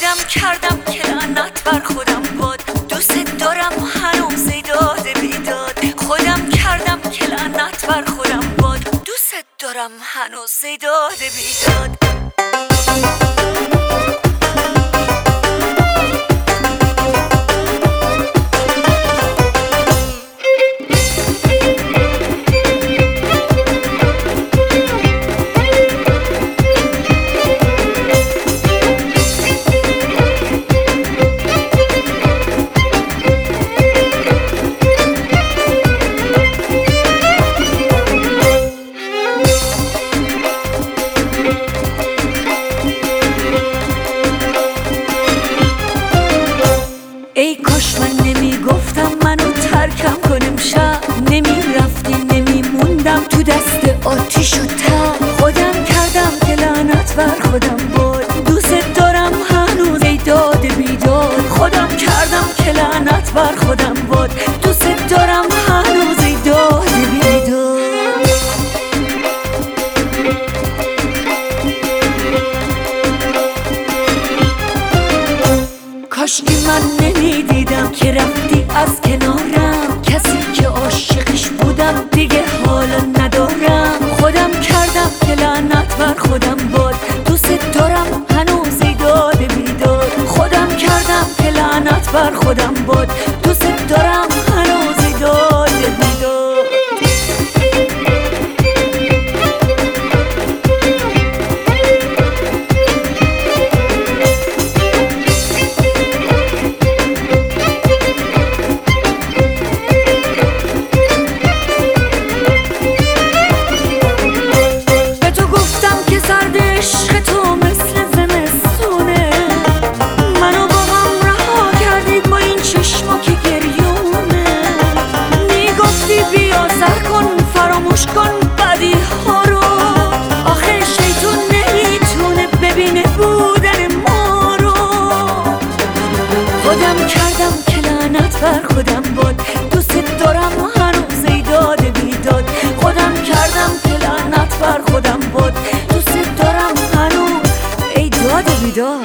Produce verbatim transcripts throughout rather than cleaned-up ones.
خودم کردم که لعنت بر خودم باد، دوست دارم هنوز داد بیداد. خودم کردم که لعنت بر خودم باد، دوست دارم هنوز داد بیداد. ای کاش من نمی گفتم منو ترکم کن امشب، نمی رفتی نمی موندم تو دست آتیش و تب. خودم کردم که لعنت بر خودم باد، دوست دارم هنوز ای داد بیداد. خودم کردم که لعنت بر خودم باد، دوست دارم هنوز ای داد بیداد. کاشکی من نمیدیدم که رفتی از کنارم، کسی که عاشقش بودم دیگه حالا ندارم. خودم کردم که لعنت بر خودم باد، دوست دارم هنوز ای داد بیداد. خودم کردم که لعنت بر خودم باد، دوست دارم هنوز ای داد بیداد. فراموش کن بدی ها رو، آخه شیطون نمیتونه ببینه بودن ما رو. خودم کردم که لعنت بر خودم باد، دوست دارم هنوز ای داد بیداد. خودم کردم که لعنت بر خودم باد، دوست دارم هنوز ای داد بیداد.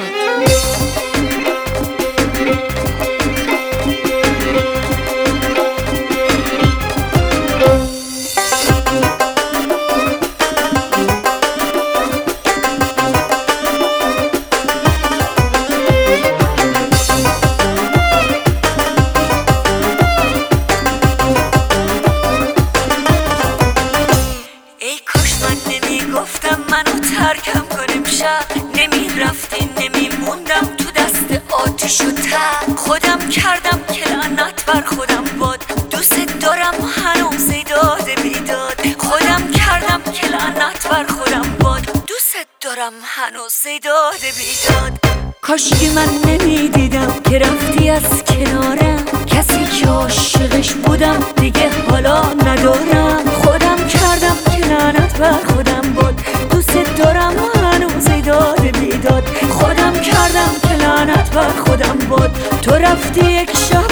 گفتم منو ترکم کن امشب، نمی رفتی نمی موندم تو دست آتیش و تب. خودم کردم که لعنت بر خودم باد، دوست دارم هنوز ای داد بیداد. خودم کردم که لعنت بر خودم باد، دوست دارم هنوز ای داد بیداد. کاشکی من نمیدیدم که رفتی از کنارم، کسی که عاشقش بودم دیگه حالا ندارم. خودم کردم که لعنت بر خودم باد، دوست دارم هنوز ای داد بیداد. خودم کردم که لعنت بر خودم باد، تو رفتی یک شب